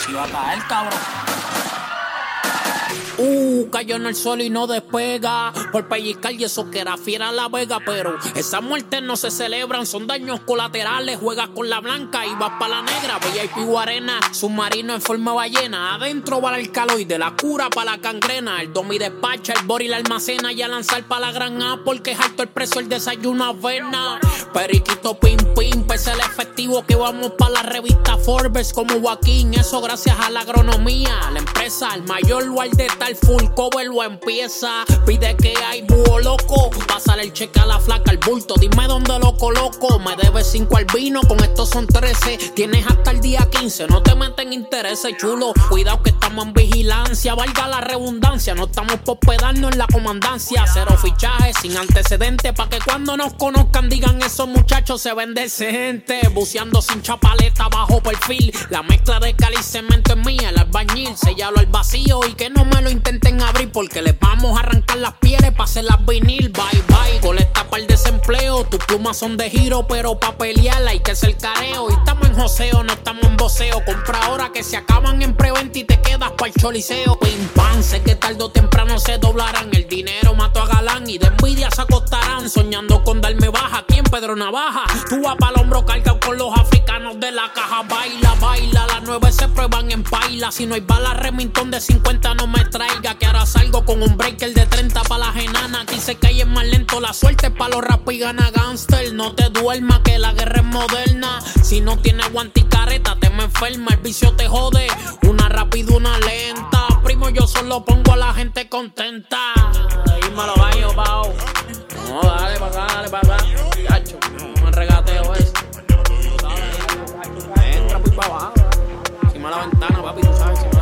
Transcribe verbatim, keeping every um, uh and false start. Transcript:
si va a caer, cabrón. Uh, cayó en el suelo y no despega por pellizcar y eso que era fiera la vega. Pero esas muertes no se celebran, son daños colaterales. Juegas con la blanca y vas pa' la negra. V I P Guarena, submarino en forma ballena. Adentro va el alcaloide, la cura pa' la gangrena. El domi despacha, el bori la almacena. Y a lanzar pa' la gran A porque es alto el precio, el desayuno avena. Periquito pim pim, pese el efectivo que vamos pa' la revista Forbes como Joaquín. Eso gracias a la agronomía, la empresa, el mayor guardeta. El full cover lo empieza. Pide que hay búho loco. Pásale el cheque a la flaca, el bulto. Dime dónde lo coloco. Me debes cinco al vino, con estos son trece. Tienes hasta el día quince. No te meten intereses, chulo. Cuidado que estamos en vigilancia. Valga la redundancia. No estamos por pedarnos en la comandancia. Cero fichajes, sin antecedentes. Pa' que cuando nos conozcan digan esos muchachos se ven decentes. Buceando sin chapaleta, bajo perfil. La mezcla de cal y cemento es mía. El albañil, sellalo al vacío y que no me lo intenten abrir porque les vamos a arrancar las pieles pa' hacerlas vinil. Bye bye, colesta para el desempleo. Tus plumas son de giro pero pa' pelear hay que ser careo. Y estamos en joseo, no estamos en voceo. Compra ahora que se acaban en preventa y te quedas pa'l choliseo. Pim pam, sé que tarde o temprano se doblarán. El dinero mató a Galán y de envidia se acostarán. Soñando con darme baja, aquí en Pedro Navaja. Tú vas pa'l hombro cargado con los africanos de la caja. Baila, baila, las nueve se prueban en paila. Si no hay bala, Remington de cincuenta no me traiga, que ahora salgo con un breaker de treinta pa' las enanas. Aquí se cae más lento, la suerte pa' los rap y gana gangster. No te duermas que la guerra es moderna. Si no tienes guante y careta te me enferma, el vicio te jode. Una rápida, una lenta. Primo, yo solo pongo a la gente contenta. Dímelo, gallo, pao. No, dale pa' acá, dale pa' acá. Cacho, no me regateo eso. Entra, pues pa' abajo. Encima de la ventana, papi, tú sabes.